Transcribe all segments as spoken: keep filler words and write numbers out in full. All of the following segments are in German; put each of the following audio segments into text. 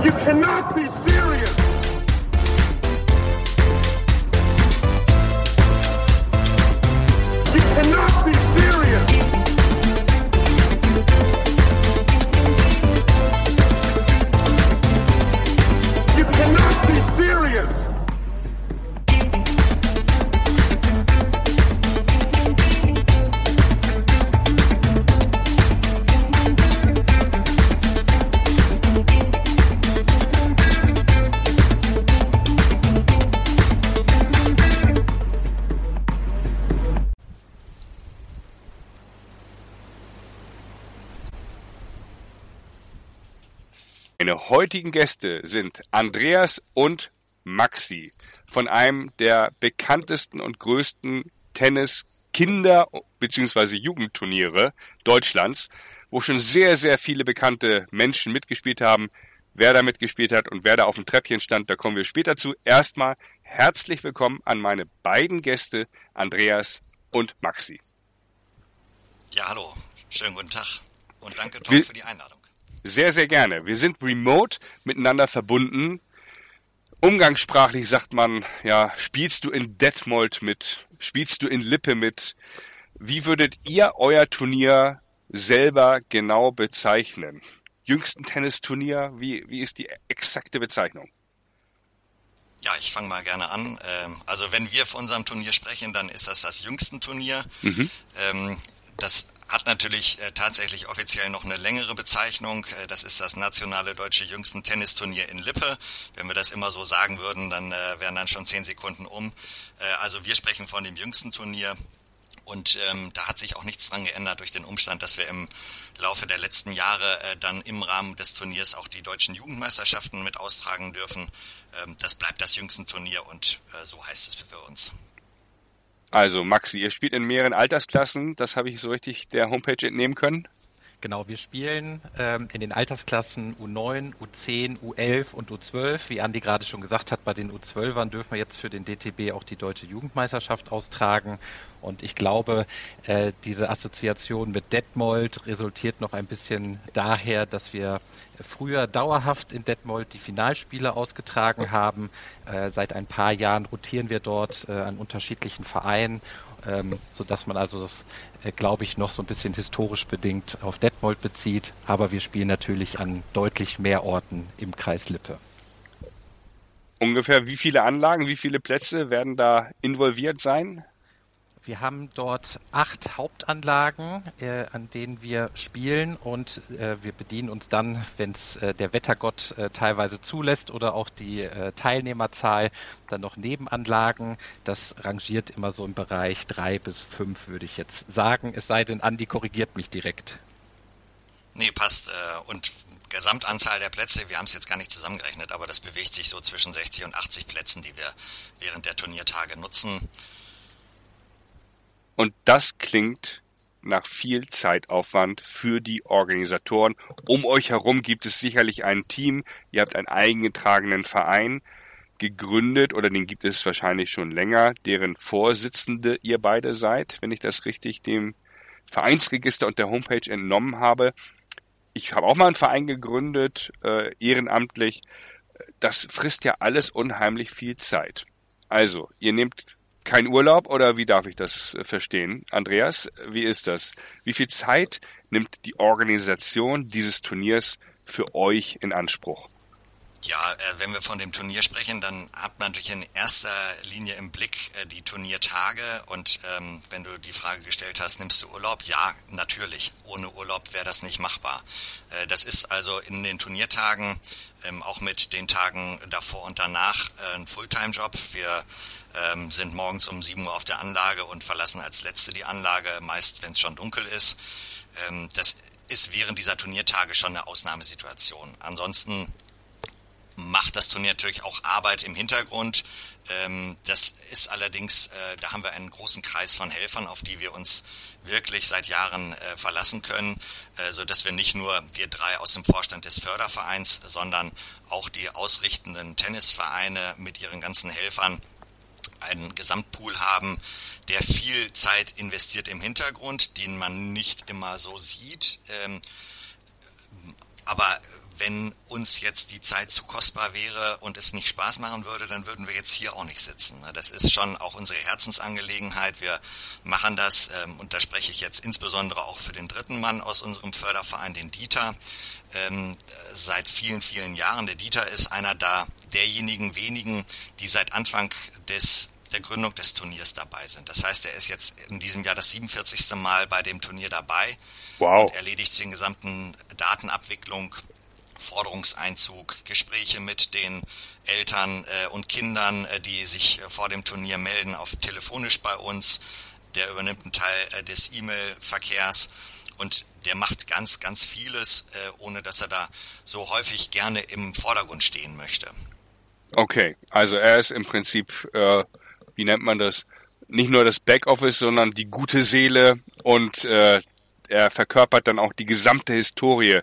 You cannot be serious. You cannot be serious. You cannot be serious. Meine heutigen Gäste sind Andreas und Maxi von einem der bekanntesten und größten Tennis-Kinder- bzw. Jugendturniere Deutschlands, wo schon sehr, sehr viele bekannte Menschen mitgespielt haben. Wer da mitgespielt hat und wer da auf dem Treppchen stand, da kommen wir später zu. Erstmal herzlich willkommen an meine beiden Gäste, Andreas und Maxi. Ja, hallo. Schönen guten Tag und danke, Tom, wir- für die Einladung. Sehr, sehr gerne. Wir sind remote miteinander verbunden. Umgangssprachlich sagt man, ja, spielst du in Detmold mit? Spielst du in Lippe mit? Wie würdet ihr euer Turnier selber genau bezeichnen? Jüngsten Tennisturnier, wie, wie ist die exakte Bezeichnung? Ja, ich fange mal gerne an. Ähm, Also wenn wir von unserem Turnier sprechen, dann ist das das jüngste Turnier. Mhm. Ähm, Das hat natürlich äh, tatsächlich offiziell noch eine längere Bezeichnung. Äh, das ist das nationale deutsche jüngsten Tennisturnier in Lippe. Wenn wir das immer so sagen würden, dann äh, wären dann schon zehn Sekunden um. Äh, also wir sprechen von dem jüngsten Turnier. Und ähm, da hat sich auch nichts dran geändert durch den Umstand, dass wir im Laufe der letzten Jahre äh, dann im Rahmen des Turniers auch die deutschen Jugendmeisterschaften mit austragen dürfen. Ähm, das bleibt das jüngste Turnier und äh, so heißt es für uns. Also Maxi, ihr spielt in mehreren Altersklassen, das habe ich so richtig der Homepage entnehmen können. Genau, wir spielen ähm, in den Altersklassen U neun, U zehn, U elf und U zwölf. Wie Andi gerade schon gesagt hat, bei den U zwölfern dürfen wir jetzt für den D T B auch die Deutsche Jugendmeisterschaft austragen. Und ich glaube, äh, diese Assoziation mit Detmold resultiert noch ein bisschen daher, dass wir früher dauerhaft in Detmold die Finalspiele ausgetragen haben. Äh, seit ein paar Jahren rotieren wir dort äh, an unterschiedlichen Vereinen, ähm, sodass man also das, äh, glaube ich, noch so ein bisschen historisch bedingt auf Detmold bezieht. Aber wir spielen natürlich an deutlich mehr Orten im Kreis Lippe. Ungefähr wie viele Anlagen, wie viele Plätze werden da involviert sein? Wir haben dort acht Hauptanlagen, äh, an denen wir spielen und äh, wir bedienen uns dann, wenn es äh, der Wettergott äh, teilweise zulässt oder auch die äh, Teilnehmerzahl, dann noch Nebenanlagen. Das rangiert immer so im Bereich drei bis fünf, würde ich jetzt sagen. Es sei denn, Andi korrigiert mich direkt. Nee, passt. äh, Und Gesamtanzahl der Plätze, wir haben es jetzt gar nicht zusammengerechnet, aber das bewegt sich so zwischen sechzig und achtzig Plätzen, die wir während der Turniertage nutzen. Und das klingt nach viel Zeitaufwand für die Organisatoren. Um euch herum gibt es sicherlich ein Team. Ihr habt einen eingetragenen Verein gegründet oder den gibt es wahrscheinlich schon länger, deren Vorsitzende ihr beide seid, wenn ich das richtig dem Vereinsregister und der Homepage entnommen habe. Ich habe auch mal einen Verein gegründet, äh, ehrenamtlich. Das frisst ja alles unheimlich viel Zeit. Also, ihr nehmt kein Urlaub oder wie darf ich das verstehen? Andreas, wie ist das? Wie viel Zeit nimmt die Organisation dieses Turniers für euch in Anspruch? Ja, äh, wenn wir von dem Turnier sprechen, dann hat man natürlich in erster Linie im Blick äh, die Turniertage und ähm, wenn du die Frage gestellt hast, nimmst du Urlaub? Ja, natürlich. Ohne Urlaub wäre das nicht machbar. Äh, das ist also in den Turniertagen, ähm, auch mit den Tagen davor und danach, äh, ein Fulltime-Job. Wir ähm, sind morgens um sieben Uhr auf der Anlage und verlassen als Letzte die Anlage, meist wenn es schon dunkel ist. Ähm, das ist während dieser Turniertage schon eine Ausnahmesituation. Ansonsten macht das Turnier natürlich auch Arbeit im Hintergrund. Ähm, das ist allerdings, äh, da haben wir einen großen Kreis von Helfern, auf die wir uns wirklich seit Jahren äh, verlassen können, äh, so dass wir nicht nur wir drei aus dem Vorstand des Fördervereins, sondern auch die ausrichtenden Tennisvereine mit ihren ganzen Helfern einen Gesamtpool haben, der viel Zeit investiert im Hintergrund, den man nicht immer so sieht. Ähm, aber wenn uns jetzt die Zeit zu kostbar wäre und es nicht Spaß machen würde, dann würden wir jetzt hier auch nicht sitzen. Das ist schon auch unsere Herzensangelegenheit. Wir machen das, und da spreche ich jetzt insbesondere auch für den dritten Mann aus unserem Förderverein, den Dieter, seit vielen, vielen Jahren. Der Dieter ist einer da derjenigen wenigen, die seit Anfang des der Gründung des Turniers dabei sind. Das heißt, er ist jetzt in diesem Jahr das siebenundvierzigste Mal bei dem Turnier dabei. Wow. Und erledigt den gesamten Datenabwicklung, Forderungseinzug, Gespräche mit den Eltern äh, und Kindern, äh, die sich äh, vor dem Turnier melden, auf telefonisch bei uns. Der übernimmt einen Teil äh, des E-Mail-Verkehrs und der macht ganz, ganz vieles, äh, ohne dass er da so häufig gerne im Vordergrund stehen möchte. Okay, also er ist im Prinzip, äh, wie nennt man das, nicht nur das Backoffice, sondern die gute Seele und äh, er verkörpert dann auch die gesamte Historie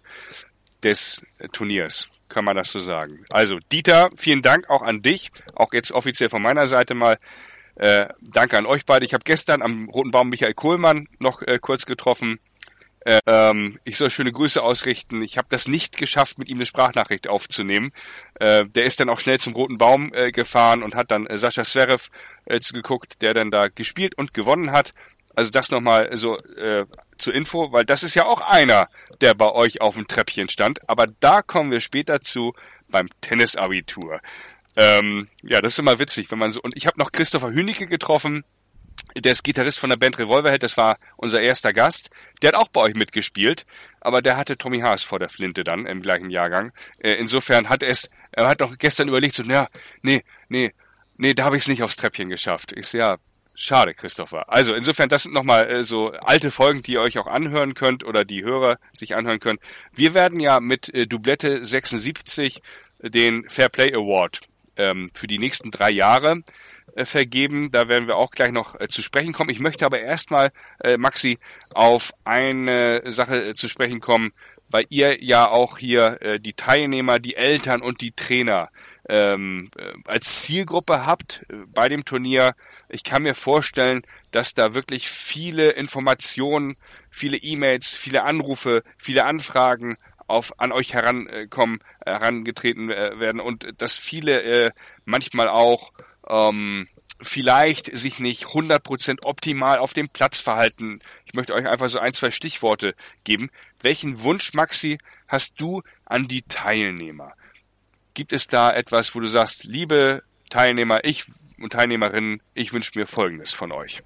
des äh, Turniers, kann man das so sagen. Also Dieter, vielen Dank auch an dich, auch jetzt offiziell von meiner Seite mal. Äh, danke an euch beide. Ich habe gestern am Roten Baum Michael Kohlmann noch äh, kurz getroffen. Äh, ähm, ich soll schöne Grüße ausrichten. Ich habe das nicht geschafft, mit ihm eine Sprachnachricht aufzunehmen. Äh, der ist dann auch schnell zum Roten Baum äh, gefahren und hat dann äh, Sascha Zverev äh, geguckt, der dann da gespielt und gewonnen hat. Also das nochmal so äh, zur Info, weil das ist ja auch einer, der bei euch auf dem Treppchen stand. Aber da kommen wir später zu beim Tennisabitur. Ähm, ja, das ist immer witzig, wenn man so. Und ich habe noch Christopher Hünicke getroffen. Der ist Gitarrist von der Band Revolverheld, das war unser erster Gast. Der hat auch bei euch mitgespielt, aber der hatte Tommy Haas vor der Flinte dann im gleichen Jahrgang. Äh, insofern hat es, er hat doch gestern überlegt, so, ja, nee, nee, nee, da habe ich es nicht aufs Treppchen geschafft. Ich so, ja, schade, Christopher. Also insofern, das sind nochmal äh, so alte Folgen, die ihr euch auch anhören könnt oder die Hörer sich anhören können. Wir werden ja mit äh, Doublette sechsundsiebzig den Fair Play Award ähm, für die nächsten drei Jahre vergeben. Da werden wir auch gleich noch äh, zu sprechen kommen. Ich möchte aber erstmal, äh, Maxi, auf eine Sache äh, zu sprechen kommen, weil ihr ja auch hier äh, die Teilnehmer, die Eltern und die Trainer ähm, äh, als Zielgruppe habt äh, bei dem Turnier. Ich kann mir vorstellen, dass da wirklich viele Informationen, viele E-Mails, viele Anrufe, viele Anfragen auf an euch herankommen, äh, herangetreten äh, werden und dass viele äh, manchmal auch Ähm, vielleicht sich nicht hundert Prozent optimal auf dem Platz verhalten. Ich möchte euch einfach so ein, zwei Stichworte geben. Welchen Wunsch, Maxi, hast du an die Teilnehmer? Gibt es da etwas, wo du sagst, liebe Teilnehmer, ich und Teilnehmerinnen, ich wünsche mir Folgendes von euch?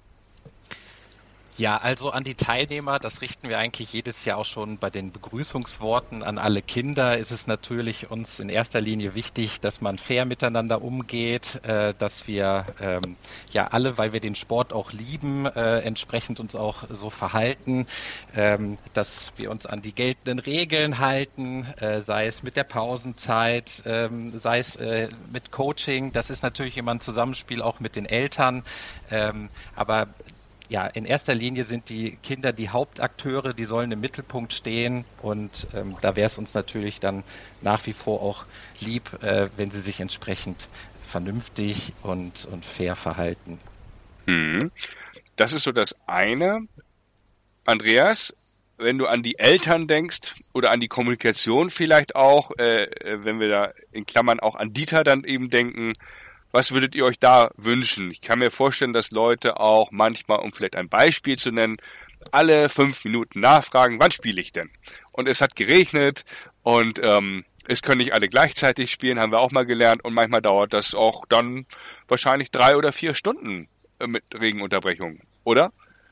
Ja, also an die Teilnehmer, das richten wir eigentlich jedes Jahr auch schon bei den Begrüßungsworten an alle Kinder, ist es natürlich uns in erster Linie wichtig, dass man fair miteinander umgeht, äh, dass wir ähm, ja alle, weil wir den Sport auch lieben, äh, entsprechend uns auch so verhalten, ähm, dass wir uns an die geltenden Regeln halten, äh, sei es mit der Pausenzeit, ähm, sei es äh, mit Coaching, das ist natürlich immer ein Zusammenspiel auch mit den Eltern, ähm, aber ja, in erster Linie sind die Kinder die Hauptakteure, die sollen im Mittelpunkt stehen und ähm, da wäre es uns natürlich dann nach wie vor auch lieb, äh, wenn sie sich entsprechend vernünftig und, und fair verhalten. Hm. Das ist so das eine. Andreas, wenn du an die Eltern denkst oder an die Kommunikation vielleicht auch, äh, wenn wir da in Klammern auch an Dieter dann eben denken, was würdet ihr euch da wünschen? Ich kann mir vorstellen, dass Leute auch manchmal, um vielleicht ein Beispiel zu nennen, alle fünf Minuten nachfragen, wann spiele ich denn? Und es hat geregnet und ähm, es können nicht alle gleichzeitig spielen, haben wir auch mal gelernt. Und manchmal dauert das auch dann wahrscheinlich drei oder vier Stunden äh, mit Regenunterbrechung, oder?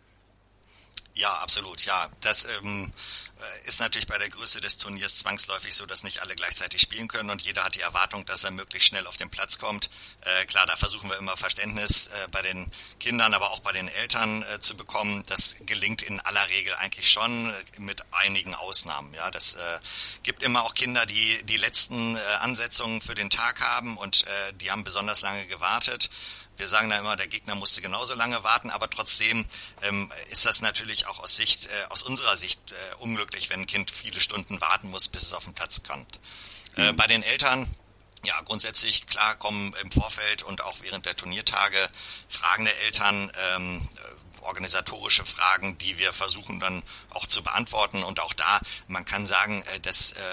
Ja, absolut, ja. Das ähm, ist natürlich bei der Größe des Turniers zwangsläufig so, dass nicht alle gleichzeitig spielen können und jeder hat die Erwartung, dass er möglichst schnell auf den Platz kommt. Äh, klar, da versuchen wir immer Verständnis äh, bei den Kindern, aber auch bei den Eltern äh, zu bekommen. Das gelingt in aller Regel eigentlich schon, äh, mit einigen Ausnahmen. Ja, das äh, gibt immer auch Kinder, die die letzten äh, Ansetzungen für den Tag haben und äh, die haben besonders lange gewartet. Wir sagen da immer, der Gegner musste genauso lange warten, aber trotzdem ähm, ist das natürlich auch aus Sicht, äh, aus unserer Sicht äh, unglücklich, wenn ein Kind viele Stunden warten muss, bis es auf den Platz kommt. Mhm. Äh, bei den Eltern, ja, grundsätzlich, klar, kommen im Vorfeld und auch während der Turniertage fragende Eltern, ähm, organisatorische Fragen, die wir versuchen dann auch zu beantworten. Und auch da, man kann sagen, das ähm,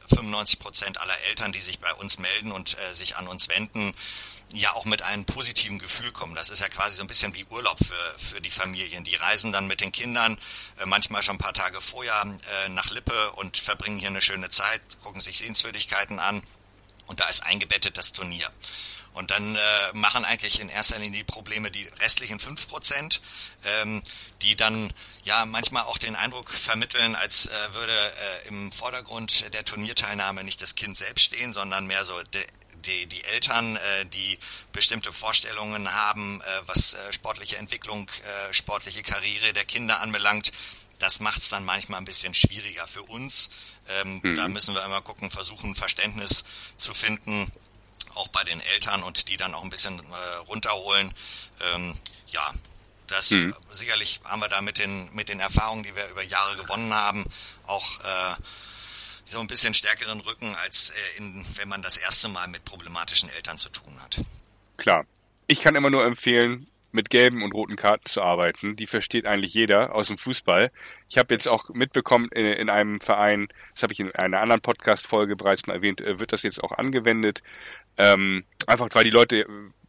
fünfundneunzig Prozent aller Eltern, die sich bei uns melden und äh, sich an uns wenden, ja auch mit einem positiven Gefühl kommen. Das ist ja quasi so ein bisschen wie Urlaub für, für die Familien. Die reisen dann mit den Kindern, äh, manchmal schon ein paar Tage vorher, äh, nach Lippe und verbringen hier eine schöne Zeit, gucken sich Sehenswürdigkeiten an und da ist eingebettet das Turnier. Und dann äh, machen eigentlich in erster Linie die Probleme die restlichen fünf Prozent, ähm, die dann ja manchmal auch den Eindruck vermitteln, als äh, würde äh, im Vordergrund der Turnierteilnahme nicht das Kind selbst stehen, sondern mehr so de, die, die Eltern, äh, die bestimmte Vorstellungen haben, äh, was äh, sportliche Entwicklung, äh, sportliche Karriere der Kinder anbelangt. Das macht es dann manchmal ein bisschen schwieriger für uns. Ähm, mhm. Da müssen wir immer gucken, versuchen Verständnis zu finden, auch bei den Eltern und die dann auch ein bisschen äh, runterholen. Ähm, ja, das mhm. sicherlich haben wir da mit den mit den Erfahrungen, die wir über Jahre gewonnen haben, auch äh, so ein bisschen stärkeren Rücken, als äh, in, wenn man das erste Mal mit problematischen Eltern zu tun hat. Klar. Ich kann immer nur empfehlen, mit gelben und roten Karten zu arbeiten. Die versteht eigentlich jeder aus dem Fußball. Ich habe jetzt auch mitbekommen, in, in einem Verein, das habe ich in einer anderen Podcast-Folge bereits mal erwähnt, wird das jetzt auch angewendet. Ähm, einfach weil die Leute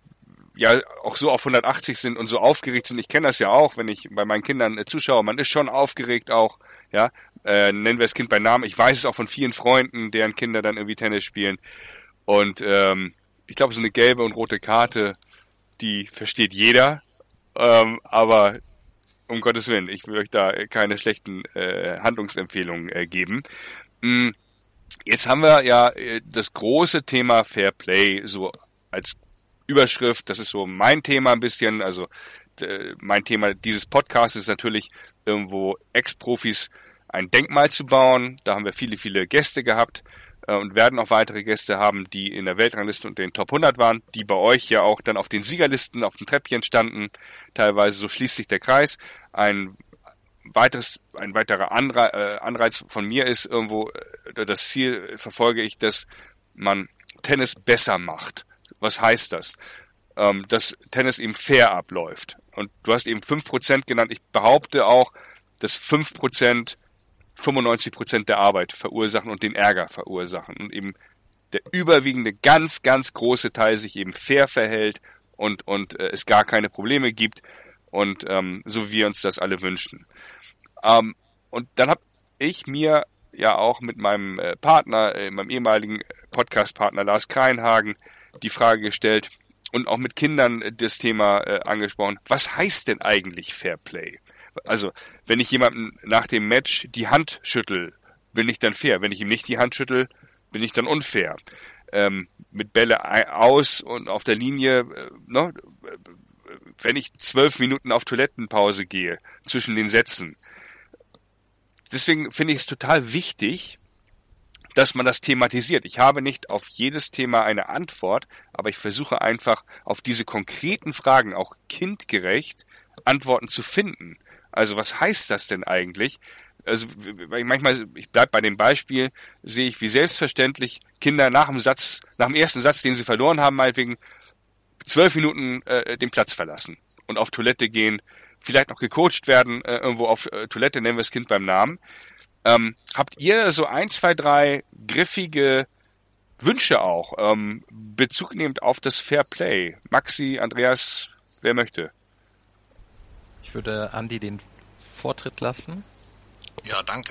ja auch so auf hundertachtzig sind und so aufgeregt sind. Ich kenne das ja auch, wenn ich bei meinen Kindern äh, zuschaue. Man ist schon aufgeregt auch, ja. Äh, nennen wir das Kind bei Namen. Ich weiß es auch von vielen Freunden, deren Kinder dann irgendwie Tennis spielen. Und ähm, ich glaube, so eine gelbe und rote Karte, die versteht jeder. Ähm, aber um Gottes Willen, ich will euch da keine schlechten äh, Handlungsempfehlungen äh, geben. Mm. Jetzt haben wir ja das große Thema Fair Play so als Überschrift. Das ist so mein Thema ein bisschen. Also mein Thema dieses Podcasts ist natürlich irgendwo Ex-Profis ein Denkmal zu bauen. Da haben wir viele, viele Gäste gehabt und werden auch weitere Gäste haben, die in der Weltrangliste unter den Top hundert waren, die bei euch ja auch dann auf den Siegerlisten, auf dem Treppchen standen. Teilweise, so schließt sich der Kreis. Ein weiteres, ein weiterer Anreiz von mir ist irgendwo, das Ziel verfolge ich, dass man Tennis besser macht. Was heißt das? Ähm, dass Tennis eben fair abläuft. Und du hast eben fünf Prozent genannt. Ich behaupte auch, dass fünf Prozent fünfundneunzig Prozent der Arbeit verursachen und den Ärger verursachen. Und eben der überwiegende, ganz, ganz große Teil sich eben fair verhält und, und äh, es gar keine Probleme gibt. Und ähm, so wie wir uns das alle wünschen. Ähm, und dann habe ich mir ja auch mit meinem äh, Partner, äh, meinem ehemaligen Podcast-Partner Lars Kreinhagen, die Frage gestellt und auch mit Kindern äh, das Thema äh, angesprochen. Was heißt denn eigentlich Fair Play? Also, wenn ich jemandem nach dem Match die Hand schüttel, bin ich dann fair. Wenn ich ihm nicht die Hand schüttel, bin ich dann unfair. Ähm, mit Bälle aus und auf der Linie, äh, ne? Wenn ich zwölf Minuten auf Toilettenpause gehe, zwischen den Sätzen. Deswegen finde ich es total wichtig, dass man das thematisiert. Ich habe nicht auf jedes Thema eine Antwort, aber ich versuche einfach auf diese konkreten Fragen auch kindgerecht Antworten zu finden. Also was heißt das denn eigentlich? Also manchmal, ich bleibe bei dem Beispiel, sehe ich, wie selbstverständlich Kinder nach dem Satz, nach dem ersten Satz, den sie verloren haben, meinetwegen zwölf Minuten äh, den Platz verlassen und auf Toilette gehen, vielleicht noch gecoacht werden, äh, irgendwo auf äh, Toilette, nennen wir das Kind beim Namen. Ähm, habt ihr so ein, zwei, drei griffige Wünsche auch, ähm, Bezug nehmend auf das Fair Play? Maxi, Andreas, wer möchte? Ich würde Andi den Vortritt lassen. Ja, danke.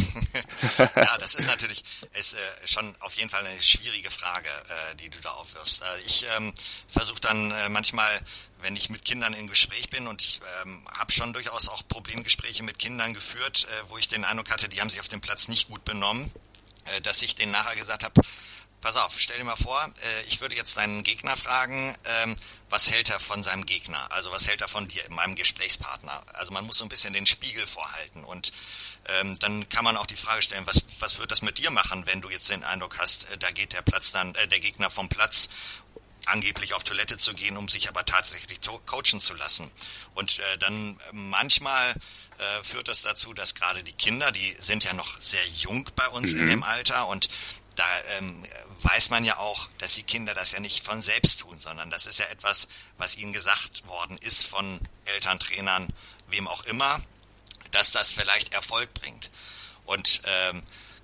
Ja, das ist natürlich ist, äh, schon auf jeden Fall eine schwierige Frage, äh, die du da aufwirfst. Äh, ich ähm, versuche dann äh, manchmal, wenn ich mit Kindern im Gespräch bin, und ich ähm, habe schon durchaus auch Problemgespräche mit Kindern geführt, äh, wo ich den Eindruck hatte, die haben sich auf dem Platz nicht gut benommen, äh, dass ich denen nachher gesagt habe, pass auf, stell dir mal vor, äh, ich würde jetzt deinen Gegner fragen, ähm, was hält er von seinem Gegner? Also was hält er von dir, meinem Gesprächspartner? Also man muss so ein bisschen den Spiegel vorhalten und ähm, dann kann man auch die Frage stellen, was, was wird das mit dir machen, wenn du jetzt den Eindruck hast, äh, da geht der Platz dann, äh, der Gegner vom Platz, angeblich auf Toilette zu gehen, um sich aber tatsächlich to- coachen zu lassen. Und äh, dann äh, manchmal äh, führt das dazu, dass gerade die Kinder, die sind ja noch sehr jung bei uns mhm. in dem Alter und da ähm, weiß man ja auch, dass die Kinder das ja nicht von selbst tun, sondern das ist ja etwas, was ihnen gesagt worden ist von Eltern, Trainern, wem auch immer, dass das vielleicht Erfolg bringt. Und ähm,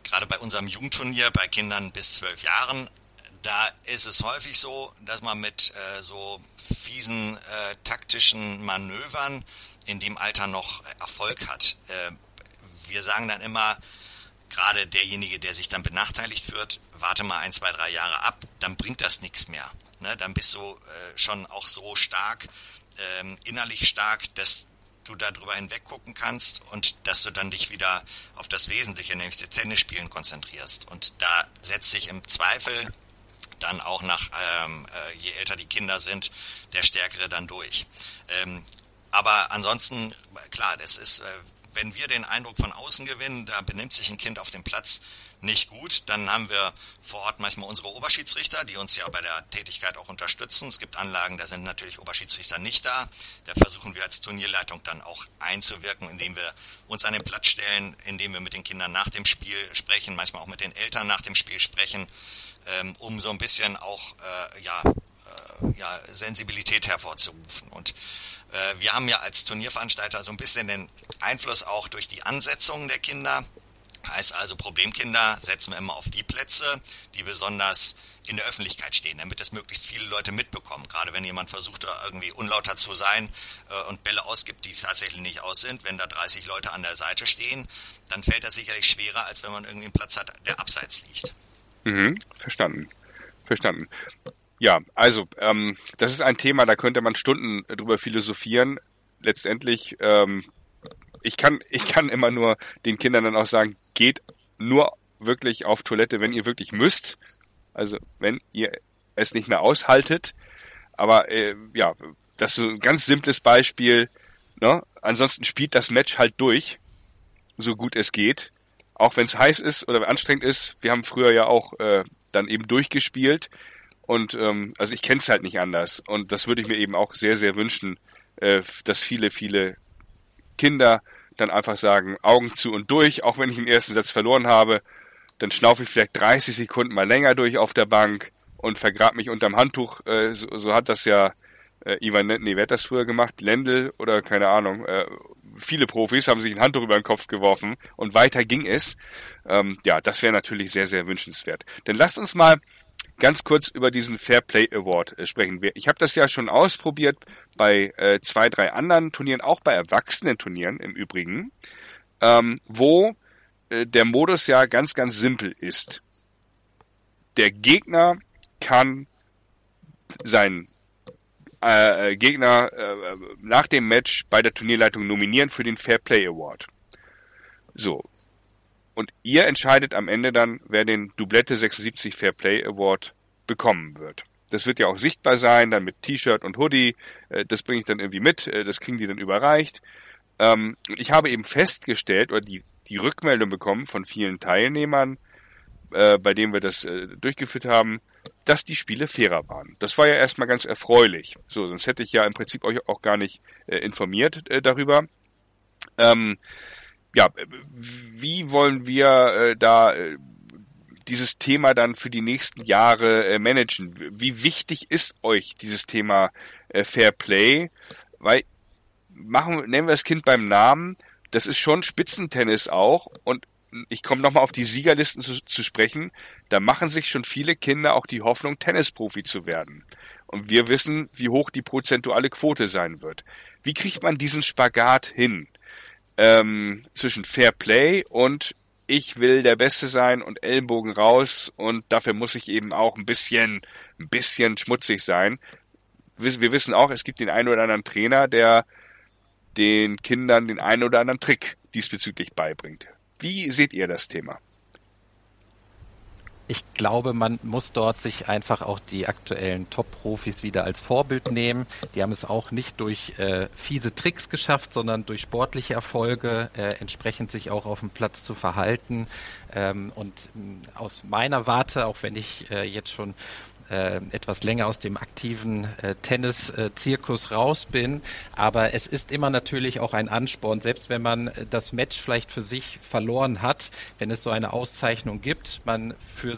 gerade bei unserem Jugendturnier bei Kindern bis zwölf Jahren, da ist es häufig so, dass man mit äh, so fiesen äh, taktischen Manövern in dem Alter noch Erfolg hat. Äh, wir sagen dann immer, gerade derjenige, der sich dann benachteiligt wird, warte mal ein, zwei, drei Jahre ab, dann bringt das nichts mehr. Ne? Dann bist du äh, schon auch so stark, ähm, innerlich stark, dass du darüber hinweg gucken kannst und dass du dann dich wieder auf das Wesentliche, nämlich das Tennisspielen, konzentrierst. Und da setzt sich im Zweifel dann auch nach, ähm, äh, je älter die Kinder sind, der Stärkere dann durch. Ähm, aber ansonsten, klar, das ist, äh, wenn wir den Eindruck von außen gewinnen, da benimmt sich ein Kind auf dem Platz nicht gut, dann haben wir vor Ort manchmal unsere Oberschiedsrichter, die uns ja bei der Tätigkeit auch unterstützen. Es gibt Anlagen, da sind natürlich Oberschiedsrichter nicht da. Da versuchen wir als Turnierleitung dann auch einzuwirken, indem wir uns an den Platz stellen, indem wir mit den Kindern nach dem Spiel sprechen, manchmal auch mit den Eltern nach dem Spiel sprechen, ähm, um so ein bisschen auch äh, ja, äh, ja, Sensibilität hervorzurufen. Und äh, wir haben ja als Turnierveranstalter so ein bisschen den Einfluss auch durch die Ansetzungen der Kinder. Heißt also, Problemkinder setzen wir immer auf die Plätze, die besonders in der Öffentlichkeit stehen, damit es möglichst viele Leute mitbekommen. Gerade wenn jemand versucht, irgendwie unlauter zu sein äh, und Bälle ausgibt, die tatsächlich nicht aus sind, wenn da dreißig Leute an der Seite stehen, dann fällt das sicherlich schwerer, als wenn man irgendwie einen Platz hat, der abseits liegt. Mhm, verstanden. Verstanden. Ja, also, ähm, das ist ein Thema, da könnte man Stunden drüber philosophieren. Letztendlich, ähm, ich kann, ich kann immer nur den Kindern dann auch sagen, geht nur wirklich auf Toilette, wenn ihr wirklich müsst. Also, wenn ihr es nicht mehr aushaltet. Aber, äh, ja, das ist so ein ganz simples Beispiel, ne? Ansonsten spielt das Match halt durch, so gut es geht. Auch wenn es heiß ist oder anstrengend ist. Wir haben früher ja auch äh, dann eben durchgespielt. Und ähm, also ich kenne es halt nicht anders. Und das würde ich mir eben auch sehr, sehr wünschen, äh, dass viele, viele Kinder dann einfach sagen, Augen zu und durch, auch wenn ich den ersten Satz verloren habe, dann schnaufe ich vielleicht dreißig Sekunden mal länger durch auf der Bank und vergrab mich unterm Handtuch. Äh, so, so hat das ja äh, Ivan, nee, wer hat das früher gemacht? Lendl oder keine Ahnung. Äh, viele Profis haben sich ein Handtuch über den Kopf geworfen und weiter ging es. Ähm, ja, das wäre natürlich sehr, sehr wünschenswert. Dann lasst uns mal ganz kurz über diesen Fair Play Award äh, sprechen. Ich habe das ja schon ausprobiert bei äh, zwei, drei anderen Turnieren, auch bei Erwachsenen-Turnieren im Übrigen, ähm, wo äh, der Modus ja ganz, ganz simpel ist. Der Gegner kann seinen äh, Gegner äh, nach dem Match bei der Turnierleitung nominieren für den Fair Play Award. So. Und ihr entscheidet am Ende dann, wer den Doublette sechsundsiebzig Fair Play Award bekommen wird. Das wird ja auch sichtbar sein, dann mit T-Shirt und Hoodie. Das bringe ich dann irgendwie mit, das kriegen die dann überreicht. Ich habe eben festgestellt oder die, die Rückmeldung bekommen von vielen Teilnehmern, bei denen wir das durchgeführt haben, dass die Spiele fairer waren. Das war ja erstmal ganz erfreulich. So, sonst hätte ich ja im Prinzip euch auch gar nicht informiert darüber. Ähm, Ja, wie wollen wir äh, da äh, dieses Thema dann für die nächsten Jahre äh, managen? Wie wichtig ist euch dieses Thema äh, Fair Play? Weil, machen, nennen wir das Kind beim Namen, das ist schon Spitzentennis auch und ich komme nochmal auf die Siegerlisten zu, zu sprechen, da machen sich schon viele Kinder auch die Hoffnung, Tennisprofi zu werden. Und wir wissen, wie hoch die prozentuale Quote sein wird. Wie kriegt man diesen Spagat hin? Ähm, zwischen Fair Play und ich will der Beste sein und Ellenbogen raus und dafür muss ich eben auch ein bisschen, ein bisschen schmutzig sein. Wir, wir wissen auch, es gibt den einen oder anderen Trainer, der den Kindern den einen oder anderen Trick diesbezüglich beibringt. Wie seht ihr das Thema? Ich glaube, man muss dort sich einfach auch die aktuellen Top-Profis wieder als Vorbild nehmen. Die haben es auch nicht durch äh, fiese Tricks geschafft, sondern durch sportliche Erfolge äh, entsprechend sich auch auf dem Platz zu verhalten. Ähm, und mh, aus meiner Warte, auch wenn ich äh, jetzt schon äh, etwas länger aus dem aktiven äh, Tennis-Zirkus äh, raus bin, aber es ist immer natürlich auch ein Ansporn, selbst wenn man das Match vielleicht für sich verloren hat, wenn es so eine Auszeichnung gibt, man für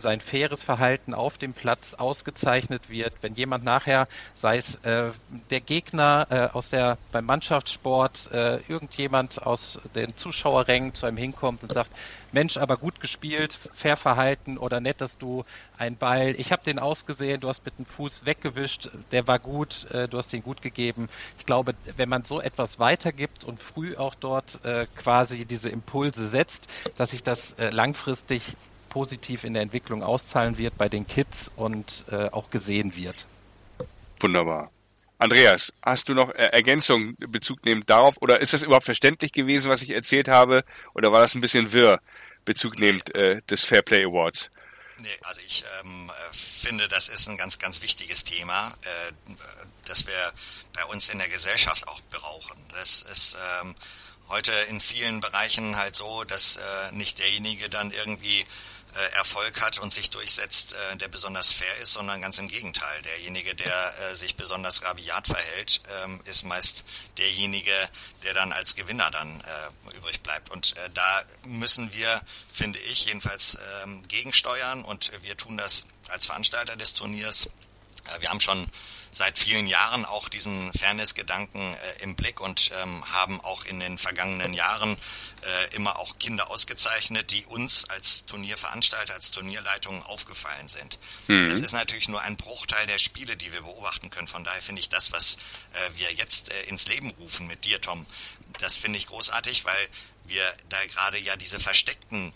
sein faires Verhalten auf dem Platz ausgezeichnet wird. Wenn jemand nachher, sei es äh, der Gegner äh, aus der beim Mannschaftssport, äh, irgendjemand aus den Zuschauerrängen zu einem hinkommt und sagt, Mensch, aber gut gespielt, fair verhalten oder nett, dass du einen Ball, ich habe den ausgesehen, du hast mit dem Fuß weggewischt, der war gut, äh, du hast den gut gegeben. Ich glaube, wenn man so etwas weitergibt und früh auch dort äh, quasi diese Impulse setzt, dass sich das äh, langfristig positiv in der Entwicklung auszahlen wird bei den Kids und äh, auch gesehen wird. Wunderbar. Andreas, hast du noch äh, Ergänzungen Bezug nehmend darauf oder ist das überhaupt verständlich gewesen, was ich erzählt habe oder war das ein bisschen wirr, Bezug nehmend äh, des Fair Play Awards? Nee, also ich ähm, finde, das ist ein ganz, ganz wichtiges Thema, äh, das wir bei uns in der Gesellschaft auch brauchen. Das ist ähm, heute in vielen Bereichen halt so, dass äh, nicht derjenige dann irgendwie äh, Erfolg hat und sich durchsetzt, äh, der besonders fair ist, sondern ganz im Gegenteil. Derjenige, der äh, sich besonders rabiat verhält, ähm, ist meist derjenige, der dann als Gewinner dann äh, übrig bleibt. Und äh, da müssen wir, finde ich, jedenfalls ähm, gegensteuern und wir tun das als Veranstalter des Turniers. Äh, wir haben schon seit vielen Jahren auch diesen Fairness-Gedanken äh, im Blick und ähm, haben auch in den vergangenen Jahren äh, immer auch Kinder ausgezeichnet, die uns als Turnierveranstalter, als Turnierleitung aufgefallen sind. Mhm. Das ist natürlich nur ein Bruchteil der Spiele, die wir beobachten können. Von daher finde ich das, was äh, wir jetzt äh, ins Leben rufen mit dir, Tom, das finde ich großartig, weil wir da gerade ja diese versteckten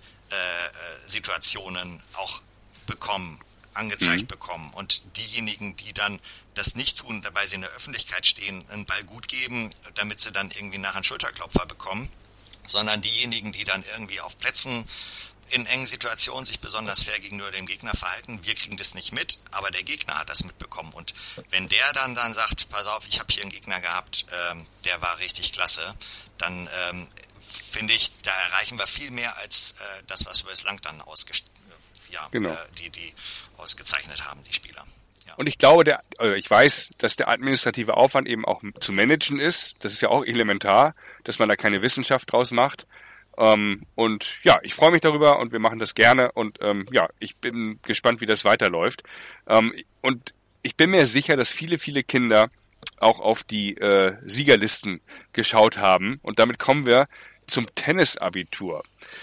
äh, Situationen auch bekommen. angezeigt mhm. bekommen und diejenigen, die dann das nicht tun, dabei sie in der Öffentlichkeit stehen, einen Ball gut geben, damit sie dann irgendwie nachher einen Schulterklopfer bekommen, sondern diejenigen, die dann irgendwie auf Plätzen in engen Situationen sich besonders fair gegenüber dem Gegner verhalten, wir kriegen das nicht mit, aber der Gegner hat das mitbekommen und wenn der dann dann sagt, pass auf, ich habe hier einen Gegner gehabt, ähm, der war richtig klasse, dann ähm, finde ich, da erreichen wir viel mehr als äh, das, was wir bislang dann ausgestellt Ja, genau. äh, die, die ausgezeichnet haben, die Spieler. Ja. Und ich glaube, der, ich weiß, dass der administrative Aufwand eben auch zu managen ist. Das ist ja auch elementar, dass man da keine Wissenschaft draus macht. Ähm, und ja, ich freue mich darüber und wir machen das gerne. Und ähm, ja, ich bin gespannt, wie das weiterläuft. Ähm, und ich bin mir sicher, dass viele, viele Kinder auch auf die äh, Siegerlisten geschaut haben. Und damit kommen wir zum Tennisabitur.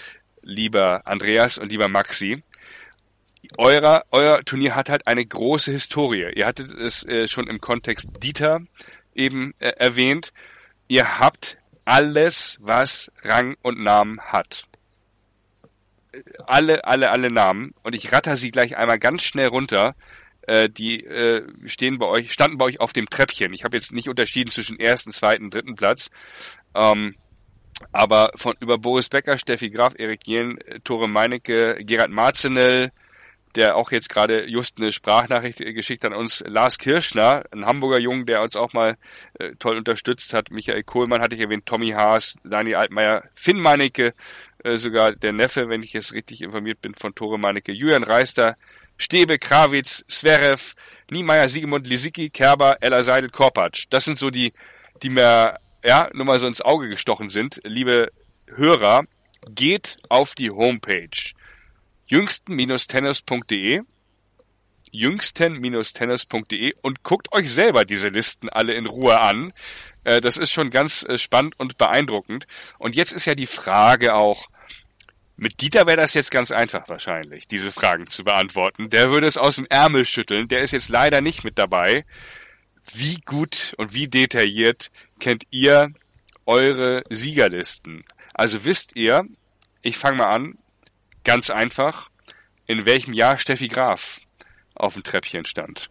Lieber Andreas und lieber Maxi. Euer, euer Turnier hat halt eine große Historie. Ihr hattet es äh, schon im Kontext Dieter eben äh, erwähnt. Ihr habt alles, was Rang und Namen hat. Alle, alle, alle Namen. Und ich ratter sie gleich einmal ganz schnell runter. Äh, die äh, stehen bei euch, standen bei euch auf dem Treppchen. Ich habe jetzt nicht unterschieden zwischen ersten, zweiten, dritten Platz. Ähm, aber von über Boris Becker, Steffi Graf, Erik Jehn, Tore Meinecke, Gerhard Marzenell, der auch jetzt gerade just eine Sprachnachricht geschickt hat an uns, Lars Kirschner, ein Hamburger Jungen, der uns auch mal äh, toll unterstützt hat, Michael Kohlmann hatte ich erwähnt, Tommy Haas, Daniel Altmaier, Finn Meinecke, äh, sogar der Neffe, wenn ich jetzt richtig informiert bin, von Tore Meinecke, Julian Reister, Stebe, Krawitz, Zverev, Niemeyer, Siegemund, Lisicki, Kerber, Ella Seidel, Korpatsch. Das sind so die, die mir ja nur mal so ins Auge gestochen sind. Liebe Hörer, geht auf die Homepage jüngsten Tennis punkt de jüngsten Tennis punkt de und guckt euch selber diese Listen alle in Ruhe an. Äh, das ist schon ganz äh, spannend und beeindruckend. Und jetzt ist ja die Frage auch, mit Dieter wäre das jetzt ganz einfach wahrscheinlich, diese Fragen zu beantworten. Der würde es aus dem Ärmel schütteln. Der ist jetzt leider nicht mit dabei. Wie gut und wie detailliert kennt ihr eure Siegerlisten? Also wisst ihr, ich fange mal an, ganz einfach, in welchem Jahr Steffi Graf auf dem Treppchen stand?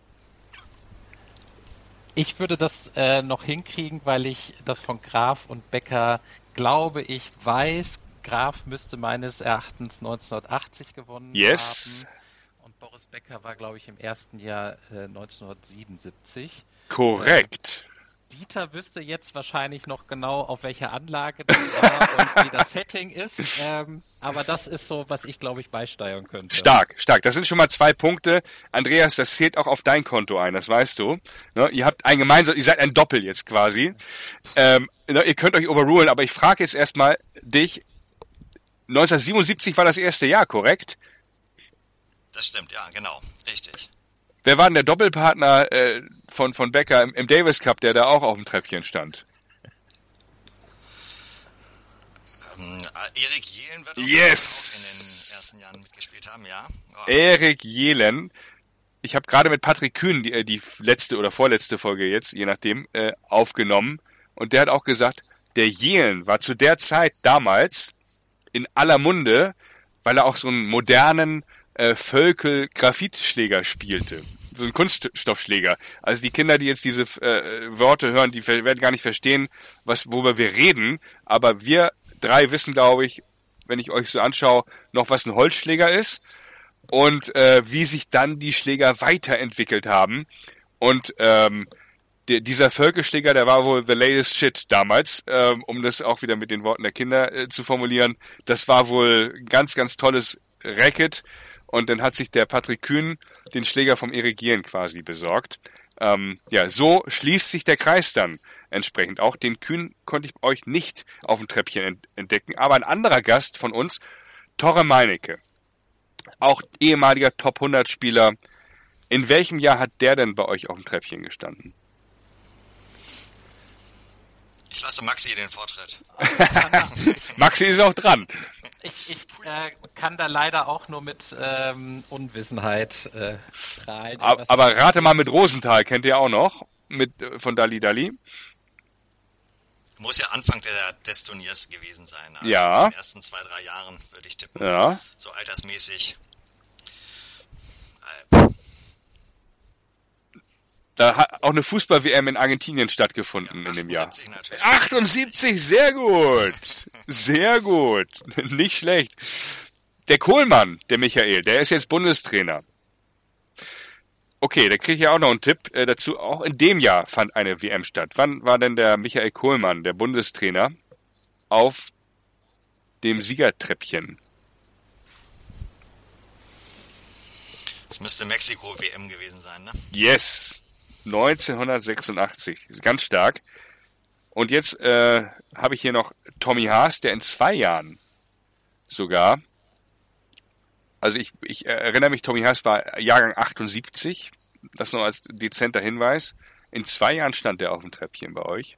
Ich würde das äh, noch hinkriegen, weil ich das von Graf und Becker, glaube ich, weiß. Graf müsste meines Erachtens neunzehnhundertachtzig gewonnen yes. haben. Und Boris Becker war, glaube ich, im ersten Jahr äh, neunzehnhundertsiebenundsiebzig. Korrekt. Äh, Dieter wüsste jetzt wahrscheinlich noch genau, auf welcher Anlage das war und wie das Setting ist. Ähm, aber das ist so, was ich, glaube ich, beisteuern könnte. Stark, stark. Das sind schon mal zwei Punkte. Andreas, das zählt auch auf dein Konto ein, das weißt du. Ne? Ihr habt ein gemeinsam, ihr seid ein Doppel jetzt quasi. Ähm, ne? Ihr könnt euch overrulen, aber ich frage jetzt erstmal dich. neunzehnhundertsiebenundsiebzig war das erste Jahr, korrekt? Das stimmt, ja, genau, richtig. Wer war denn der Doppelpartner äh, von, von Becker im, im Davis Cup, der da auch auf dem Treppchen stand? Ähm, Erik Jelen wird auch Yes! in den ersten Jahren mitgespielt haben, ja. Oh. Erik Jelen. Ich habe gerade mit Patrick Kühn die, die letzte oder vorletzte Folge jetzt, je nachdem, äh, aufgenommen. Und der hat auch gesagt, der Jelen war zu der Zeit damals in aller Munde, weil er auch so einen modernen äh, Völkel-Graphitschläger spielte. So einen Kunststoffschläger. Also die Kinder, die jetzt diese äh, Worte hören, die werden gar nicht verstehen, was, worüber wir reden. Aber wir drei wissen, glaube ich, wenn ich euch so anschaue, noch was ein Holzschläger ist. Und äh, wie sich dann die Schläger weiterentwickelt haben. Und ähm, der, dieser Völkelschläger, der war wohl the latest shit damals, ähm, um das auch wieder mit den Worten der Kinder äh, zu formulieren. Das war wohl ein ganz, ganz tolles Racket. Und dann hat sich der Patrick Kühn den Schläger vom Erik Jelen quasi besorgt. Ähm, ja, so schließt sich der Kreis dann entsprechend. Auch den Kühn konnte ich euch nicht auf dem Treppchen entdecken. Aber ein anderer Gast von uns, Torre Meinecke. Auch ehemaliger Top hundert Spieler. In welchem Jahr hat der denn bei euch auf dem Treppchen gestanden? Ich lasse Maxi den Vortritt. Maxi ist auch dran. Ich, ich äh, kann da leider auch nur mit ähm, Unwissenheit äh, strahlen. Aber, aber rate mal mit Rosenthal, kennt ihr auch noch? Mit, äh, von Dali Dali. Muss ja Anfang der, des Turniers gewesen sein. Also Ja. In den ersten zwei, drei Jahren würde ich tippen. Ja. So altersmäßig. Äh, Da hat auch eine Fußball-W M in Argentinien stattgefunden ja, in dem Jahr. achtundsiebzig natürlich. achtundsiebzig, sehr gut. Sehr gut. Nicht schlecht. Der Kohlmann, der Michael, der ist jetzt Bundestrainer. Okay, da kriege ich ja auch noch einen Tipp äh, dazu. Auch in dem Jahr fand eine W M statt. Wann war denn der Michael Kohlmann, der Bundestrainer, auf dem Siegertreppchen? Das müsste Mexiko-W M gewesen sein, ne? Yes. neunzehnhundertsechsundachtzig. Ist ganz stark. Und jetzt äh, habe ich hier noch Tommy Haas, der in zwei Jahren sogar, also ich, ich erinnere mich, Tommy Haas war Jahrgang achtundsiebzig, das noch als dezenter Hinweis. In zwei Jahren stand der auf dem Treppchen bei euch.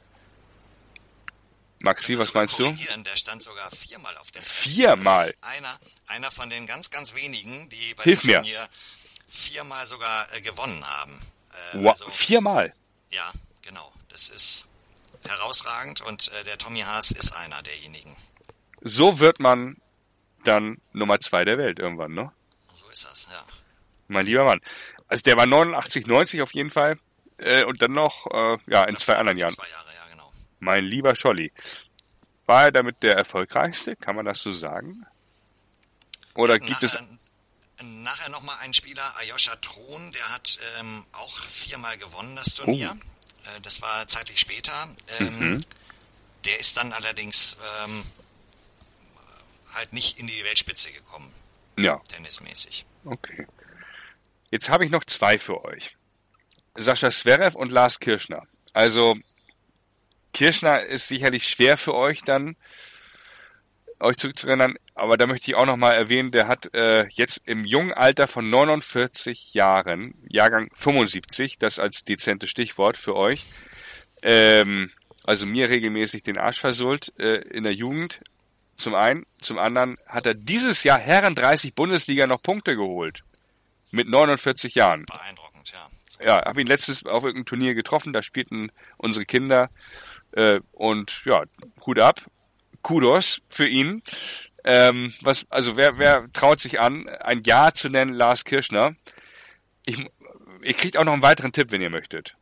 Maxi, was meinst du? Der stand sogar viermal auf dem Treppchen. Viermal? Das ist einer, einer von den ganz, ganz wenigen, die bei Hilf dem mir. Turnier viermal sogar äh, gewonnen haben. Äh, Wow, also, viermal? ja, genau. Das ist herausragend und äh, der Tommy Haas ist einer derjenigen. So wird man dann Nummer zwei der Welt irgendwann, ne? So ist das, ja. Mein lieber Mann. Also der war neunundachtzig, neunzig auf jeden Fall. Äh, und dann noch, äh, ja, in zwei anderen Jahren. Zwei Jahre, ja, genau. Mein lieber Scholli. War er damit der erfolgreichste? Kann man das so sagen? Oder Wir gibt nachher, es... Nachher nochmal ein Spieler, Aljoscha Thron, der hat ähm, auch viermal gewonnen, das Turnier. Oh. Äh, das war zeitlich später. Ähm, Mhm. Der ist dann allerdings ähm, halt nicht in die Weltspitze gekommen, Ja, tennismäßig. okay. Jetzt habe ich noch zwei für euch. Sascha Zverev und Lars Kirschner. Also, Kirschner ist sicherlich schwer für euch dann, euch zurückzuerinnern, aber da möchte ich auch nochmal erwähnen, der hat äh, jetzt im jungen Alter von neunundvierzig Jahren, Jahrgang fünfundsiebzig, das als dezentes Stichwort für euch, ähm, also mir regelmäßig den Arsch versohlt äh, in der Jugend, zum einen. Zum anderen hat er dieses Jahr Herren dreißig Bundesliga noch Punkte geholt. Mit neunundvierzig Jahren. Beeindruckend, ja. Ja, habe ihn letztes auf irgendeinem Turnier getroffen, da spielten unsere Kinder äh, und ja, Hut ab, Kudos für ihn. Ähm, was, also wer, wer traut sich an, ein Ja zu nennen, Lars Kirschner? Ich, ihr kriegt auch noch einen weiteren Tipp, wenn ihr möchtet.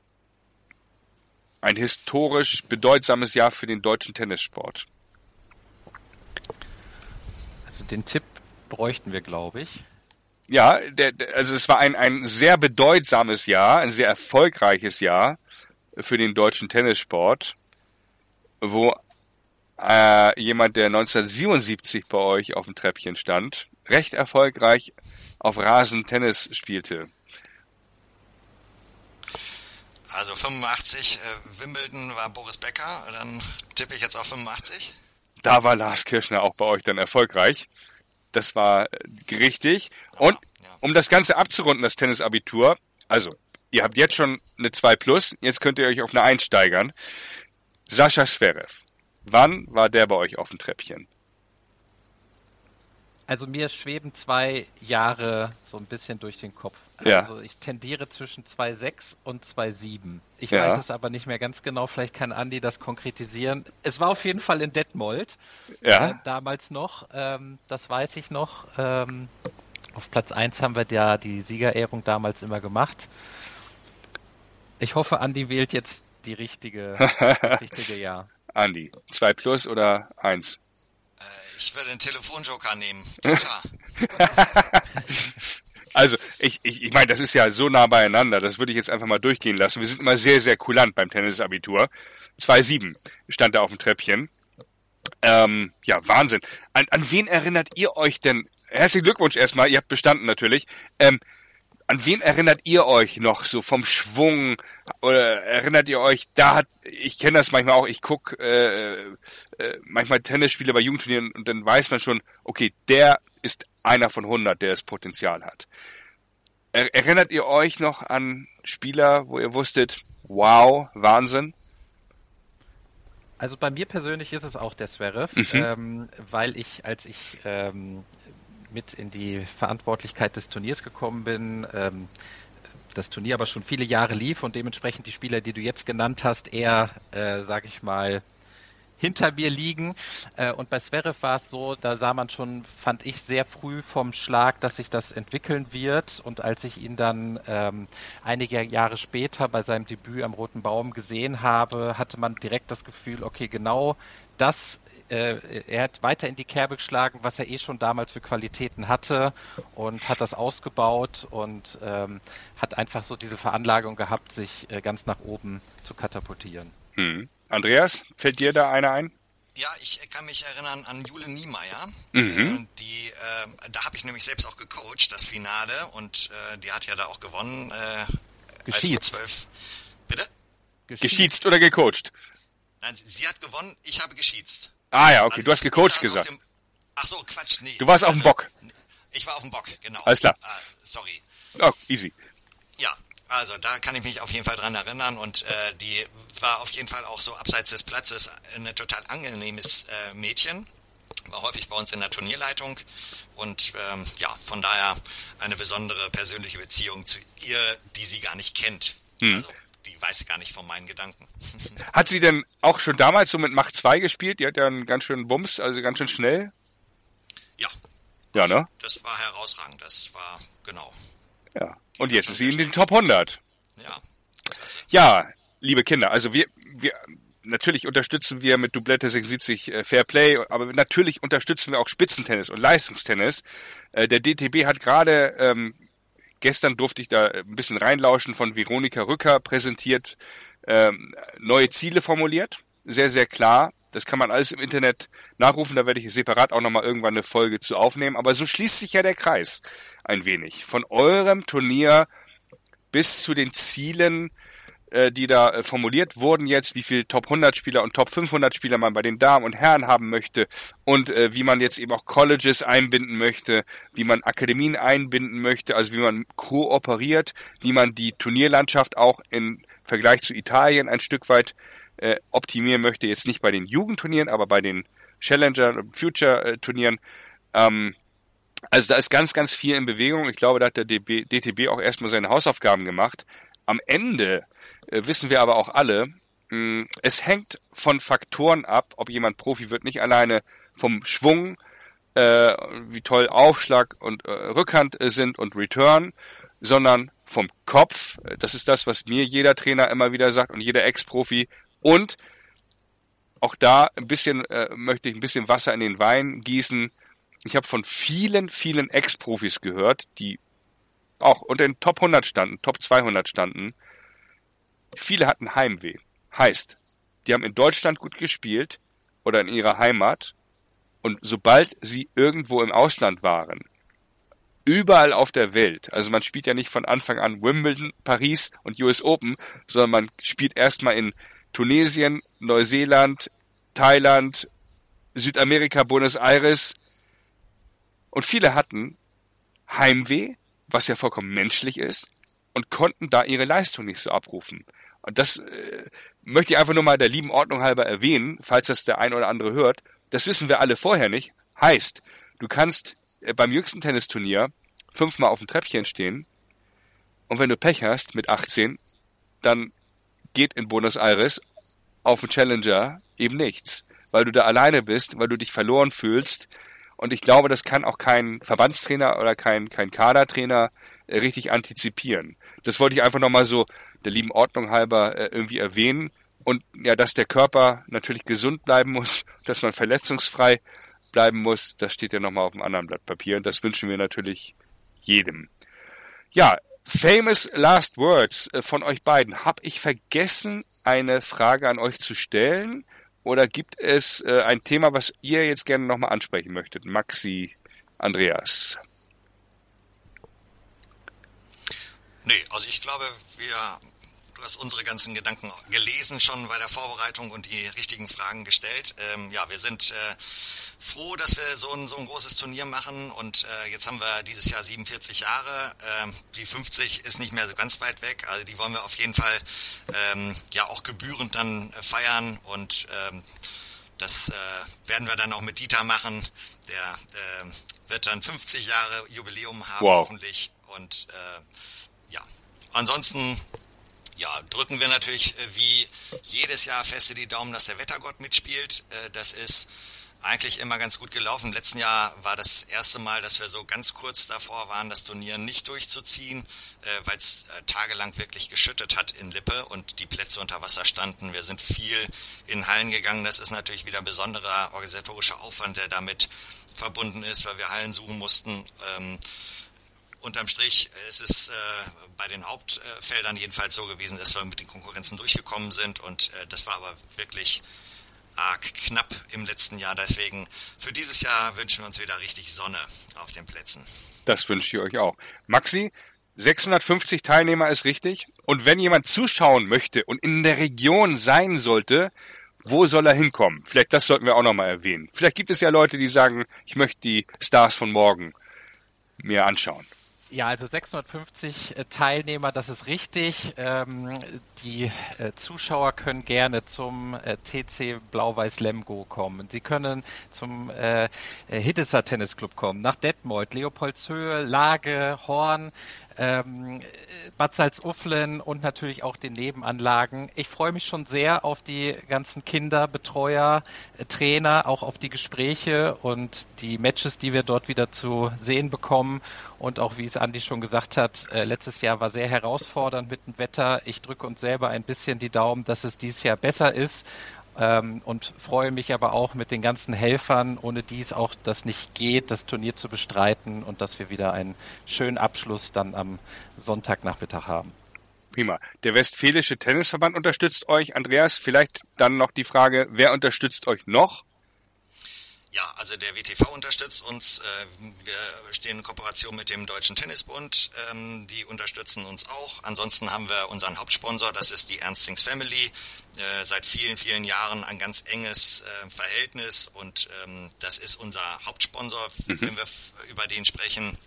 Ein historisch bedeutsames Jahr für den deutschen Tennissport. Also den Tipp bräuchten wir, glaube ich. Ja, der, der, also es war ein, ein sehr bedeutsames Jahr, ein sehr erfolgreiches Jahr für den deutschen Tennissport, wo äh, jemand, der neunzehnhundertsiebenundsiebzig bei euch auf dem Treppchen stand, recht erfolgreich auf Rasen Tennis spielte. Also fünfundachtzig, äh, Wimbledon war Boris Becker, dann tippe ich jetzt auf fünfundachtzig. Da war Lars Kirschner auch bei euch dann erfolgreich. das war richtig. Und ja. um das Ganze abzurunden, das Tennisabitur, also ihr habt jetzt schon eine zwei plus, jetzt könnt ihr euch auf eine eins steigern. Sascha Zverev, wann war der bei euch auf dem Treppchen? Also mir schweben zwei Jahre so ein bisschen durch den Kopf. Ja. Also ich tendiere zwischen zwei Komma sechs und zwei Komma sieben. Ich Ja. weiß es aber nicht mehr ganz genau. Vielleicht kann Andi das konkretisieren. Es war auf jeden Fall in Detmold. Ja. Äh, damals noch. Ähm, das weiß ich noch. Ähm, auf Platz eins haben wir ja die Siegerehrung damals immer gemacht. Ich hoffe, Andi wählt jetzt die richtige, das richtige Jahr. Andi, zwei plus oder eins? Äh, ich würde den Telefonjoker nehmen. Total. Also, ich, ich, ich meine, das ist ja so nah beieinander, das würde ich jetzt einfach mal durchgehen lassen. Wir sind immer sehr, sehr kulant beim Tennisabitur. zwei Komma sieben stand da auf dem Treppchen. Ähm, ja, Wahnsinn. An, an wen erinnert ihr euch denn? Herzlichen Glückwunsch erstmal, ihr habt bestanden natürlich. Ähm, an wen erinnert ihr euch noch so vom Schwung? Oder erinnert ihr euch, da hat, ich kenne das manchmal auch, ich gucke äh, äh, manchmal Tennisspiele bei Jugendturnieren und dann weiß man schon, okay, der ist einer von hundert, der das Potenzial hat. Er, erinnert ihr euch noch an Spieler, wo ihr wusstet, wow, Wahnsinn? Also bei mir persönlich ist es auch der Zverev, Mhm. ähm, weil ich, als ich ähm, mit in die Verantwortlichkeit des Turniers gekommen bin, ähm, das Turnier aber schon viele Jahre lief und dementsprechend die Spieler, die du jetzt genannt hast, eher, äh, sag ich mal, hinter mir liegen. Äh, und bei Zverev war es so, da sah man schon, fand ich, sehr früh vom Schlag, dass sich das entwickeln wird. Und als ich ihn dann ähm, einige Jahre später bei seinem Debüt am Roten Baum gesehen habe, hatte man direkt das Gefühl, okay, genau das, äh, er hat weiter in die Kerbe geschlagen, was er eh schon damals für Qualitäten hatte und hat das ausgebaut und ähm, hat einfach so diese Veranlagung gehabt, sich äh, ganz nach oben zu katapultieren. Hm. Andreas, fällt dir da einer ein? Ja, ich kann mich erinnern an Jule Niemeyer. Mhm. Äh, die, äh, da habe ich nämlich selbst auch gecoacht, das Finale, und äh, die hat ja da auch gewonnen. Äh, als Geschieds. zwölf. Bitte? Geschiedst oder gecoacht? Nein, sie, sie hat gewonnen, ich habe geschiedst. Ah ja, okay, Also du hast ich- ich gecoacht saß gesagt. auf dem- Ach so, Quatsch, nee. Du warst auf dem Bock. Ich war auf dem Bock, genau. Alles klar. Ah, sorry. Oh, easy. Ja, also da kann ich mich auf jeden Fall dran erinnern, und äh, die war auf jeden Fall auch so abseits des Platzes ein total angenehmes äh, Mädchen, war häufig bei uns in der Turnierleitung, und ähm, ja, von daher eine besondere persönliche Beziehung zu ihr, die sie gar nicht kennt. Hm. Also die weiß gar nicht von meinen Gedanken. Hat sie denn auch schon damals so mit Mach zwei gespielt? Die hat ja einen ganz schönen Bums, also ganz schön schnell. Ja, Ja, ne? das war herausragend, das war, genau, Ja. Und jetzt ist sie in den Top hundert. ja, klasse. Ja, liebe Kinder, also wir, wir, natürlich unterstützen wir mit Doublette sechsundsiebzig äh, Fair Play, aber natürlich unterstützen wir auch Spitzentennis und Leistungstennis. Äh, der D T B hat gerade, ähm, gestern durfte ich da ein bisschen reinlauschen, von Veronika Rücker präsentiert, ähm, neue Ziele formuliert. Sehr, sehr klar. Das kann man alles im Internet nachrufen, da werde ich separat auch nochmal irgendwann eine Folge zu aufnehmen. Aber so schließt sich ja der Kreis ein wenig. Von eurem Turnier bis zu den Zielen, äh, die da äh, formuliert wurden jetzt, wie viel Top hundert Spieler und Top fünfhundert Spieler man bei den Damen und Herren haben möchte und äh, wie man jetzt eben auch Colleges einbinden möchte, wie man Akademien einbinden möchte, also wie man kooperiert, wie man die Turnierlandschaft auch im Vergleich zu Italien ein Stück weit äh, optimieren möchte, jetzt nicht bei den Jugendturnieren, aber bei den Challenger- und Future-Turnieren. Ähm, also da ist ganz, ganz viel in Bewegung. Ich glaube, da hat der D B, D T B auch erstmal seine Hausaufgaben gemacht. Am Ende äh, wissen wir aber auch alle, mh, es hängt von Faktoren ab, ob jemand Profi wird, nicht alleine vom Schwung, äh, wie toll Aufschlag und äh, Rückhand äh, sind und Return, sondern vom Kopf. Das ist das, was mir jeder Trainer immer wieder sagt und jeder Ex-Profi. Und auch da ein bisschen äh, möchte ich ein bisschen Wasser in den Wein gießen. Ich habe von vielen, vielen Ex-Profis gehört, die auch unter den Top hundert standen, Top zweihundert standen. Viele hatten Heimweh. Heißt, die haben in Deutschland gut gespielt oder in ihrer Heimat, und sobald sie irgendwo im Ausland waren, überall auf der Welt, also man spielt ja nicht von Anfang an Wimbledon, Paris und U S Open, sondern man spielt erstmal in Tunesien, Neuseeland, Thailand, Südamerika, Buenos Aires, Und viele hatten Heimweh, was ja vollkommen menschlich ist, und konnten da ihre Leistung nicht so abrufen. Und das äh, möchte ich einfach nur mal der lieben Ordnung halber erwähnen, falls das der ein oder andere hört. Das wissen wir alle vorher nicht. Heißt, du kannst äh, beim jüngsten Tennisturnier fünfmal auf dem Treppchen stehen und wenn du Pech hast mit achtzehn, dann geht in Buenos Aires auf dem Challenger eben nichts, weil du da alleine bist, weil du dich verloren fühlst. Und ich glaube, das kann auch kein Verbandstrainer oder kein, kein Kadertrainer äh, richtig antizipieren. Das wollte ich einfach nochmal so der lieben Ordnung halber äh, irgendwie erwähnen. Und ja, dass der Körper natürlich gesund bleiben muss, dass man verletzungsfrei bleiben muss, das steht ja nochmal auf einem anderen Blatt Papier. Und das wünschen wir natürlich jedem. Ja, famous last words äh, von euch beiden. Hab ich vergessen, eine Frage an euch zu stellen? Oder gibt es äh, ein Thema, was ihr jetzt gerne nochmal ansprechen möchtet? Maxi, Andreas. Nee, also ich glaube, wir, du hast unsere ganzen Gedanken gelesen schon bei der Vorbereitung und die richtigen Fragen gestellt. Ähm, ja, wir sind äh, froh, dass wir so ein, so ein großes Turnier machen und äh, jetzt haben wir dieses Jahr siebenundvierzig Jahre. Ähm, die fünfzig ist nicht mehr so ganz weit weg, also die wollen wir auf jeden Fall ähm, ja auch gebührend dann äh, feiern und ähm, das äh, werden wir dann auch mit Dieter machen. Der äh, wird dann fünfzig Jahre Jubiläum haben, wow. Hoffentlich und äh, ja, ansonsten ja, drücken wir natürlich äh, wie jedes Jahr feste die Daumen, dass der Wettergott mitspielt. Äh, das ist eigentlich immer ganz gut gelaufen. Im letzten Jahr war das erste Mal, dass wir so ganz kurz davor waren, das Turnier nicht durchzuziehen, äh, weil es äh, tagelang wirklich geschüttet hat in Lippe und die Plätze unter Wasser standen. Wir sind viel in Hallen gegangen. Das ist natürlich wieder besonderer organisatorischer Aufwand, der damit verbunden ist, weil wir Hallen suchen mussten. Ähm, Unterm Strich ist es äh, bei den Hauptfeldern jedenfalls so gewesen, dass wir mit den Konkurrenzen durchgekommen sind und äh, das war aber wirklich arg knapp im letzten Jahr. Deswegen für dieses Jahr wünschen wir uns wieder richtig Sonne auf den Plätzen. Das wünsche ich euch auch. Maxi, sechshundertfünfzig Teilnehmer ist richtig. Und wenn jemand zuschauen möchte und in der Region sein sollte, wo soll er hinkommen? Vielleicht das sollten wir auch nochmal erwähnen. Vielleicht gibt es ja Leute, die sagen, ich möchte die Stars von morgen mir anschauen. Ja, also sechshundertfünfzig äh, Teilnehmer, das ist richtig. Ähm, die äh, Zuschauer können gerne zum äh, T C Blau-Weiß-Lemgo kommen. Sie können zum äh, Hiddesser Tennisclub kommen, nach Detmold, Leopoldshöhe, Lage, Horn, ähm, Bad Salzuflen und natürlich auch den Nebenanlagen. Ich freue mich schon sehr auf die ganzen Kinder, Betreuer, äh, Trainer, auch auf die Gespräche und die Matches, die wir dort wieder zu sehen bekommen. Und auch, wie es Andi schon gesagt hat, äh, letztes Jahr war sehr herausfordernd mit dem Wetter. Ich drücke uns selber ein bisschen die Daumen, dass es dieses Jahr besser ist ähm, und freue mich aber auch mit den ganzen Helfern, ohne die es auch das nicht geht, das Turnier zu bestreiten und dass wir wieder einen schönen Abschluss dann am Sonntagnachmittag haben. Prima. Der Westfälische Tennisverband unterstützt euch. Andreas, vielleicht dann noch die Frage, wer unterstützt euch noch? Ja, also der W T V unterstützt uns. Wir stehen in Kooperation mit dem Deutschen Tennisbund. Die unterstützen uns auch. Ansonsten haben wir unseren Hauptsponsor, das ist die Ernstings Family. Seit vielen, vielen Jahren ein ganz enges Verhältnis und das ist unser Hauptsponsor, mhm. wenn wir über den sprechen.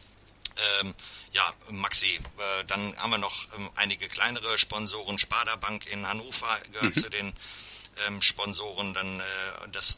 Ja, Maxi, dann haben wir noch einige kleinere Sponsoren. Sparda Bank in Hannover gehört mhm. zu den Sponsoren. Dann das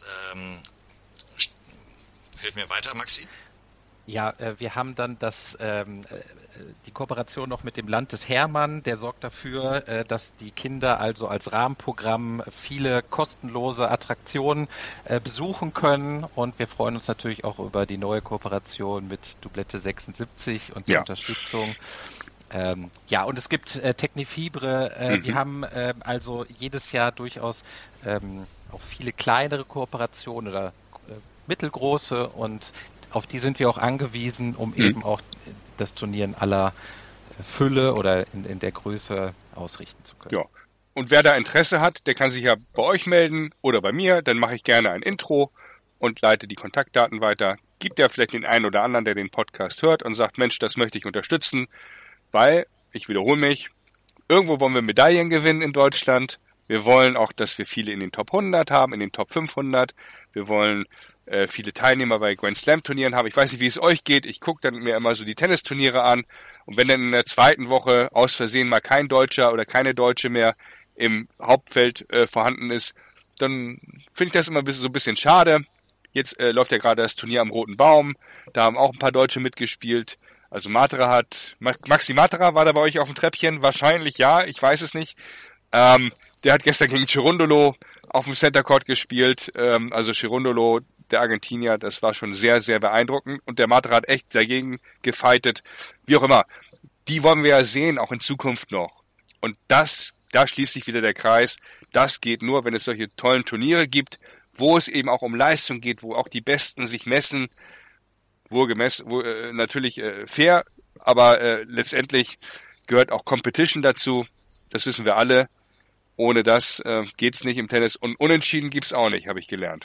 Hilf mir weiter, Maxi. Ja, äh, wir haben dann das, ähm, die Kooperation noch mit dem Landes Hermann, der sorgt dafür, äh, dass die Kinder also als Rahmenprogramm viele kostenlose Attraktionen äh, besuchen können und wir freuen uns natürlich auch über die neue Kooperation mit Doublette sechsundsiebzig und die ja. Unterstützung. Ähm, ja, und es gibt äh, Technifibre, äh, mhm. die haben äh, also jedes Jahr durchaus ähm, auch viele kleinere Kooperationen oder mittelgroße und auf die sind wir auch angewiesen, um mhm. eben auch das Turnier in aller Fülle oder in, in der Größe ausrichten zu können. Ja. Und wer da Interesse hat, der kann sich ja bei euch melden oder bei mir, dann mache ich gerne ein Intro und leite die Kontaktdaten weiter. Gibt ja vielleicht den einen oder anderen, der den Podcast hört und sagt, Mensch, das möchte ich unterstützen, weil, ich wiederhole mich, irgendwo wollen wir Medaillen gewinnen in Deutschland. Wir wollen auch, dass wir viele in den Top hundert haben, in den Top fünfhundert. Wir wollen äh, viele Teilnehmer bei Grand Slam Turnieren habe. Ich weiß nicht, wie es euch geht. Ich gucke dann mir immer so die Tennisturniere an. Und wenn dann in der zweiten Woche aus Versehen mal kein Deutscher oder keine Deutsche mehr im Hauptfeld äh, vorhanden ist, dann finde ich das immer ein bisschen, so ein bisschen schade. Jetzt äh, läuft ja gerade das Turnier am Roten Baum. Da haben auch ein paar Deutsche mitgespielt. Also Matra hat, Maxi Matra war da bei euch auf dem Treppchen? Wahrscheinlich ja, ich weiß es nicht. Ähm, der hat gestern gegen Cherundolo auf dem Center Court gespielt. Ähm, also Cherundolo, der Argentinier, das war schon sehr, sehr beeindruckend. Und der Matra hat echt dagegen gefightet. Wie auch immer. Die wollen wir ja sehen, auch in Zukunft noch. Und das, da schließt sich wieder der Kreis. Das geht nur, wenn es solche tollen Turniere gibt, wo es eben auch um Leistung geht, wo auch die Besten sich messen. Wo gemessen, wo, äh, natürlich äh, fair, aber äh, letztendlich gehört auch Competition dazu. Das wissen wir alle. Ohne das äh, geht's nicht im Tennis. Und Unentschieden gibt's auch nicht, habe ich gelernt.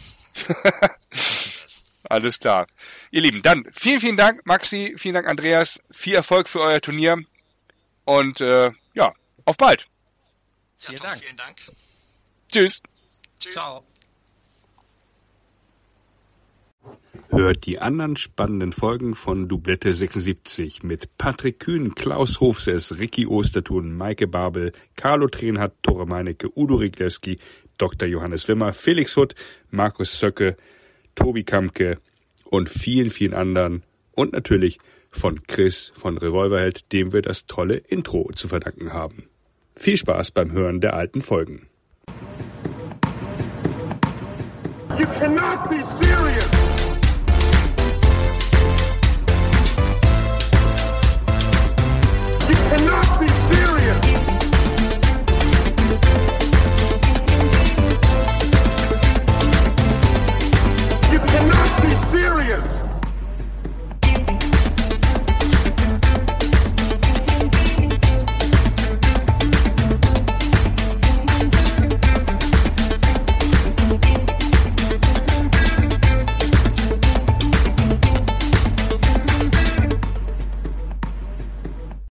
Alles klar. Ihr Lieben, dann vielen, vielen Dank, Maxi, vielen Dank, Andreas. Viel Erfolg für euer Turnier. Und äh, ja, auf bald. Ja, Vielen Tom, Dank. vielen Dank. Tschüss. Tschüss. Ciao. Hört die anderen spannenden Folgen von Doublette sechsundsiebzig mit Patrick Kühn, Klaus Hofses, Ricky Ostertun, Maike Babel, Carlo Trenhardt, Tore Meinecke, Udo Riglewski, Doktor Johannes Wimmer, Felix Hutt, Markus Zöcke, Tobi Kamke und vielen, vielen anderen. Und natürlich von Chris von Revolverheld, dem wir das tolle Intro zu verdanken haben. Viel Spaß beim Hören der alten Folgen. You cannot be serious.